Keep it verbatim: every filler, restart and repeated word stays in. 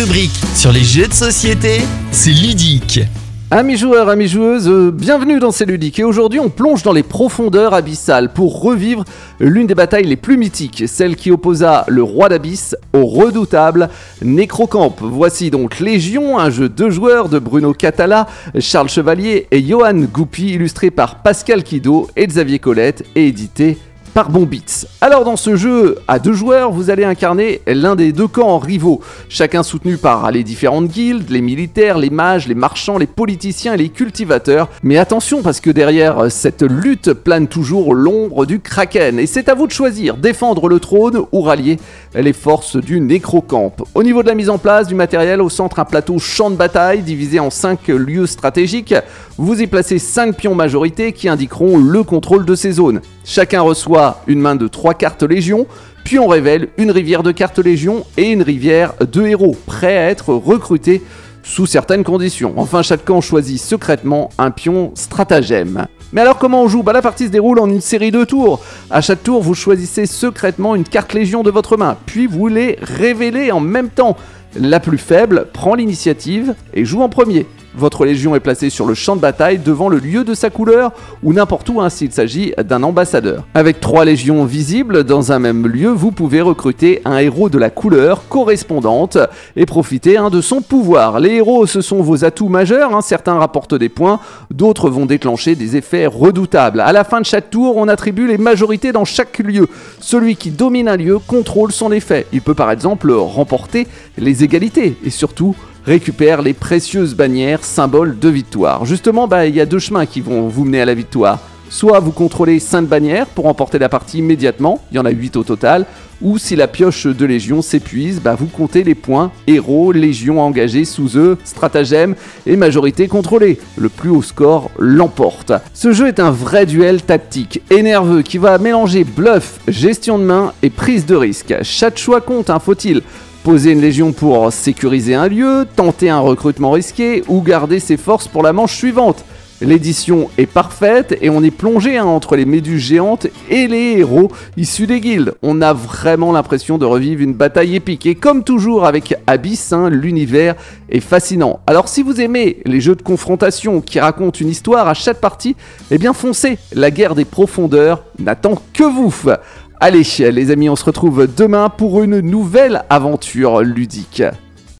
rubrique sur les jeux de société, c'est ludique. Amis joueurs, amis joueuses, euh, bienvenue dans C'est ludique. Et aujourd'hui, on plonge dans les profondeurs abyssales pour revivre l'une des batailles les plus mythiques, celle qui opposa le roi d'Abysse au redoutable Necrocamp. Voici donc Légion, un jeu de joueurs de Bruno Catala, Charles Chevalier et Johan Goupy, illustré par Pascal Quido et Xavier Colette et édité par Bombits. Alors dans ce jeu à deux joueurs, vous allez incarner l'un des deux camps rivaux, chacun soutenu par les différentes guildes, les militaires, les mages, les marchands, les politiciens et les cultivateurs. Mais attention, parce que derrière cette lutte plane toujours l'ombre du Kraken, et c'est à vous de choisir, défendre le trône ou rallier les forces du Necrocamp. Au niveau de la mise en place du matériel, au centre un plateau champ de bataille divisé en cinq lieux stratégiques. Vous y placez cinq pions majorité qui indiqueront le contrôle de ces zones. Chacun reçoit une main de trois cartes Légion, puis on révèle une rivière de cartes Légion et une rivière de héros, prêts à être recrutés sous certaines conditions. Enfin, chaque camp choisit secrètement un pion stratagème. Mais alors comment on joue ? Bah, la partie se déroule en une série de tours. À chaque tour, vous choisissez secrètement une carte Légion de votre main, puis vous les révélez en même temps. La plus faible prend l'initiative et joue en premier. Votre légion est placée sur le champ de bataille devant le lieu de sa couleur ou n'importe où, hein, s'il s'agit d'un ambassadeur. Avec trois légions visibles dans un même lieu, vous pouvez recruter un héros de la couleur correspondante et profiter hein, de son pouvoir. Les héros, ce sont vos atouts majeurs, hein, certains rapportent des points, d'autres vont déclencher des effets redoutables. À la fin de chaque tour, on attribue les majorités dans chaque lieu. Celui qui domine un lieu contrôle son effet. Il peut par exemple remporter les égalités et surtout récupère les précieuses bannières, symboles de victoire. Justement, bah, il y a deux chemins qui vont vous mener à la victoire. Soit vous contrôlez cinq bannières pour remporter la partie immédiatement, il y en a huit au total, ou si la pioche de Légion s'épuise, bah, vous comptez les points héros, Légion engagés sous eux, stratagème et majorité contrôlée. Le plus haut score l'emporte. Ce jeu est un vrai duel tactique et nerveux qui va mélanger bluff, gestion de main et prise de risque. Chaque choix compte, hein, faut-il poser une légion pour sécuriser un lieu, tenter un recrutement risqué ou garder ses forces pour la manche suivante. L'édition est parfaite et on est plongé hein, entre les méduses géantes et les héros issus des guildes. On a vraiment l'impression de revivre une bataille épique et comme toujours avec Abyss, hein, l'univers est fascinant. Alors si vous aimez les jeux de confrontation qui racontent une histoire à chaque partie, eh bien foncez, la guerre des profondeurs n'attend que vous. Allez les amis, on se retrouve demain pour une nouvelle aventure ludique.